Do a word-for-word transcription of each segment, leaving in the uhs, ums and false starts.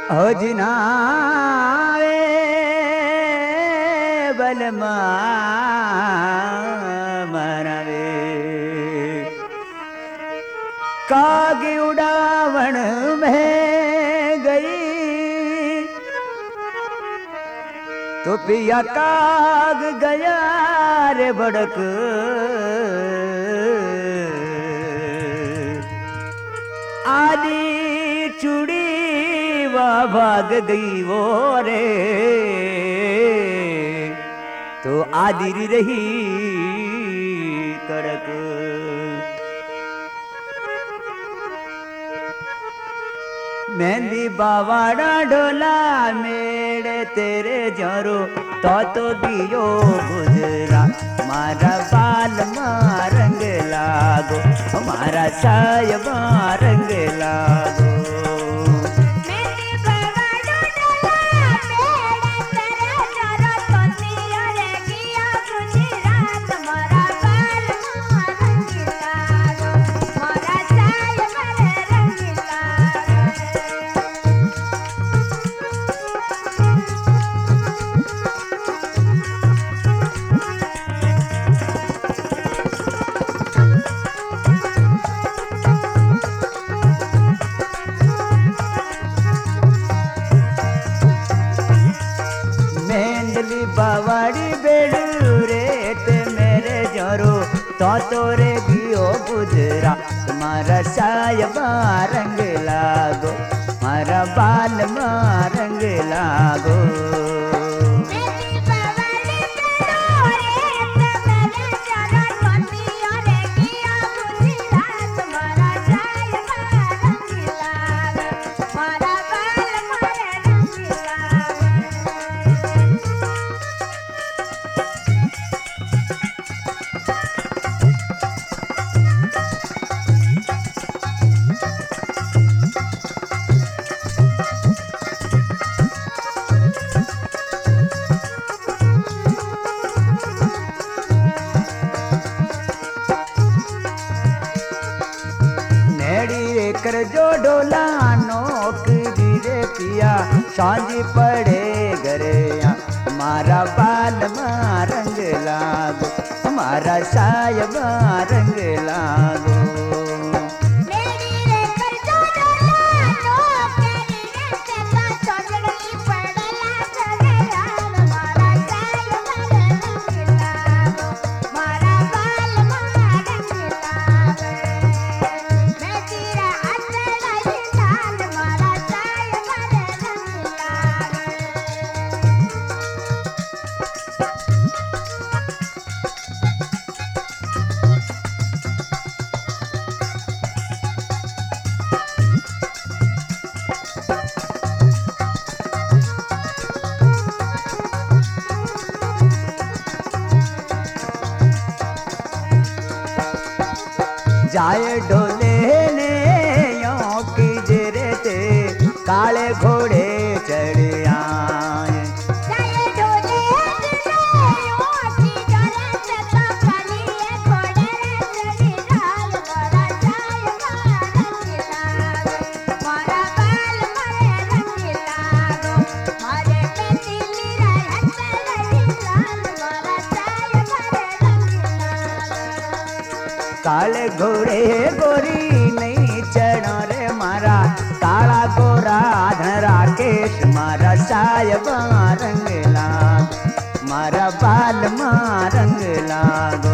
होजनावे बलमा मरवे काग उड़ावण में गई तो पिया काग गया रे बड़क आदि चूड़ी भाग गई वो रे तो आदि रही कड़क मेहंदी बावाड़ा ढोला मेरे तेरे जरो तो तो दियो गुजरा मारा बाल मारंग लागो हमारा सायब रंग लागो बावाड़ी बेड़ू रेत मेरे जरो तो तोरे दियो गुजरा तुम्हारा सायबा रंग लागो मारा बाल रंग लागो कर जो डोला नौकरी रे पिया सांझी पड़े घरे हमारा बाल रंग लागो हमारा सायब रंग लागो जाए डोले ने यो की जरे ते काले घोड़े चढ़ आए जाए डोले ने यो की जरे ते काले घोड़े चढ़ आए बड़ा जाए रंग लागो मारा बाल मरे रंग लागो मारे पे दिल्ली रहत लड़ी लाल मारा जाए मरे रंग लागो काले घोड़े गोरी नहीं चढ़ो रे मारा काला गोरा धरा केश मारा सायब रंग लागो मारा बाल रंग लागो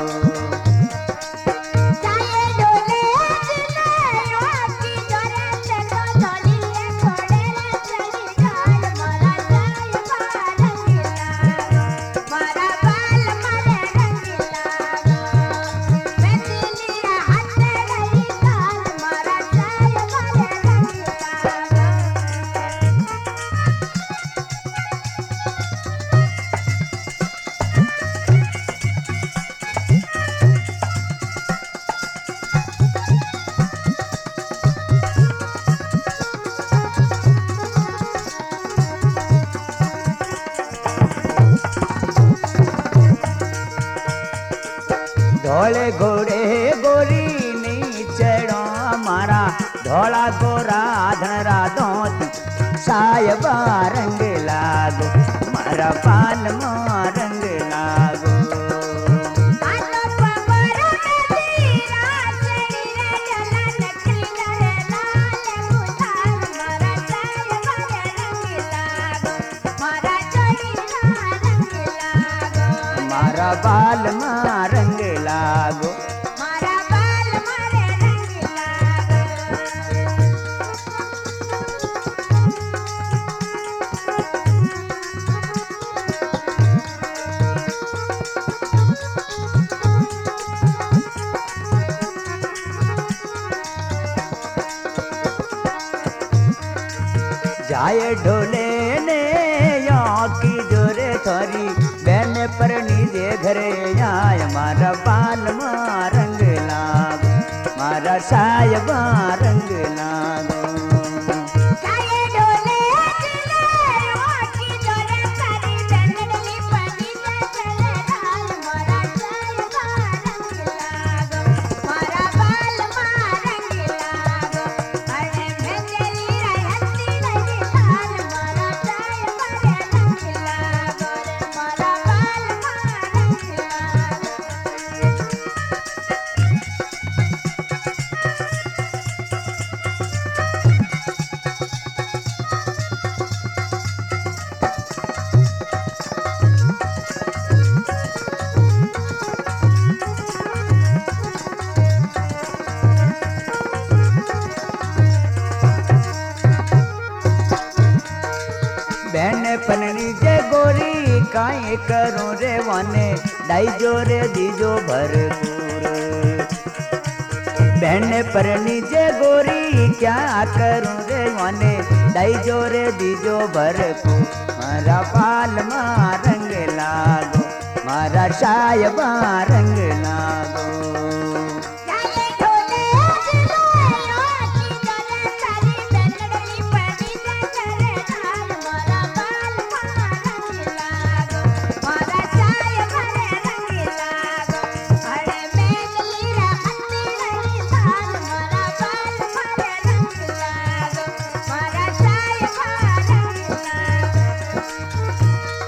धोले घोड़े गोरी नहीं चढ़ो मारा धोला गोरा धनरा दोत सायबा रंग लागो मारा बाल में रंग लागो। मारा बाल में रंग लागो मारा बाल मारे रंग लागो। जाए ढोले ने या की जोरे थोरी बहन पर नीजे घरे आय मारा बाल में रंग लागो मारा सायबा रंग लागो। जाए ढोले जिले ओकी जोरे सारी बेनडली पड़ी चले डाल मारा सायबा रंग लागो मारा बाल मा रंग लागो। अरे बेनडली रहती नहीं डाल मारा सायबा रंग लागो मारा बाल मा रंग लागो। बहन पननी जे गोरी काई करूं रे वाने डाई जो रे दीजो भरपूर। बहन परनी जे गोरी क्या करूं रे वाने डाई जो रे दीजो भरपूर। मारा बाल मा रंग लागो मारा सायबा रंग लागो। जाए ढोले जिले ओकी जोरे सारी बेनडली पड़ी चले डाल मारा बाल मा रंग लागो मारा सायबा रंग लागो। अरे बेनडली रहती नहीं डाल मारा बाल मा रंग लागो मारा सायबा रंग लागो।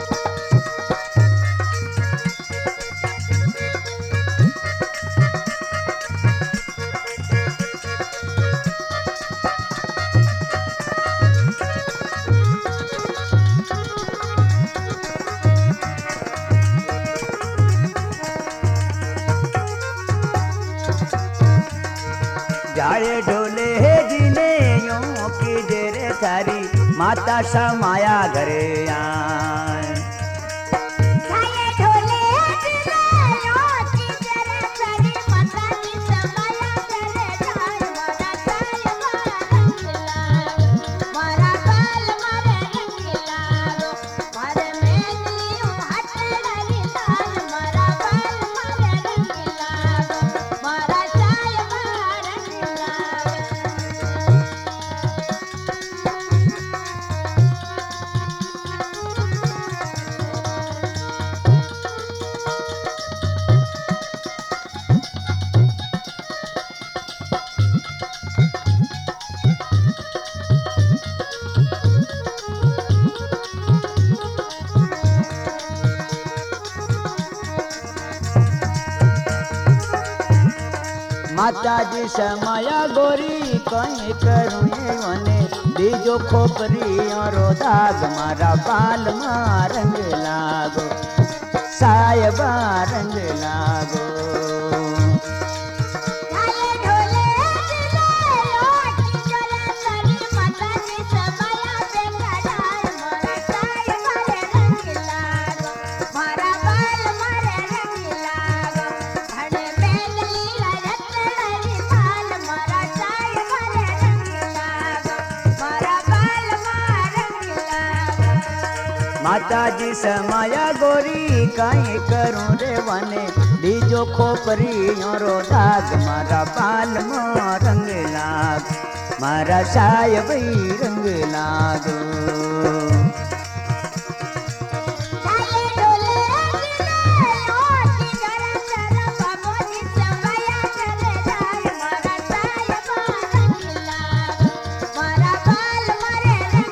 जाए ढोले हे जिने यो की जेरे थारी माता सा माया घरे आए। जाए ढोले जिले ओकी जोरे सारी माता की समाया चले डाल मारा सायबा रंग लागो मारा बाल मारे रंग लागो। मारे मेनली हाथ डाली डाल मारा बाल मारे रंग लागो मारा सायबा रंग लागो। माता जी समाया गोरी कहीं करूं ये वने बीजो खोपरी और दाग मारा बाल मा रंग लागो सायबा रंग लागो। जाए ढोले जिले ओकी जोरे सारी माता की समाया बेंगा डाल मारा सायबा रंग लागो मारा बाल मारे रंग लागो। अरे बेनडली रहती नहीं डाल मारा सायबा रंग लागो मारा बाल मा रंग लागो। माता जी समाया गोरी कहीं करूं रे वने बीजो खोपरी और दाग मारा बाल मा रंग लाग मारा सायबा रंग लागो। जाए ढोले जिले ओकी जोरे सारा बाबूजी समाया चले डाल मारा सायबा रंग लागो मारा बाल मारे रंग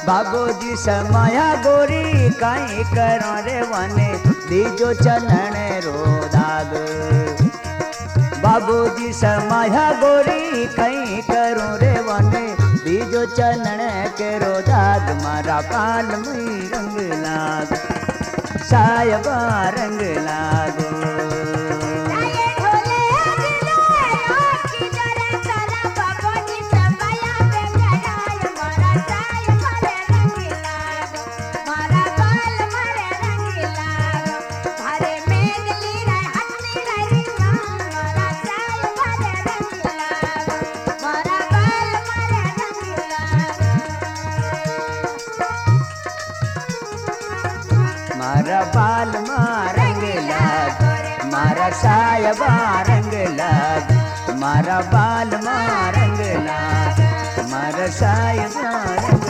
बाबूजी समाया गोरी कहीं करो रे वने दीजो चनन रो दाग बाबूजी समाया गोरी कहीं करो रे वने दीजो चनन के रो दाग मारा पाल में रंग लाग सायबा रंग लागो जाए ढोले दिलोए आखी जरे चला बाबूजी समाया पे गड़ाय मारा साय मारे रंगीला मारा बाल मारे रंगीला हरे मेघली रे हंसी रे रिंगा मारा साय मारे रंगीला मारा बाल मारे रंगीला मारा बाल मा रंग लाग मारा सायबा रंग लाग मारा बाल मा रंग लाग मारा सायबा रंग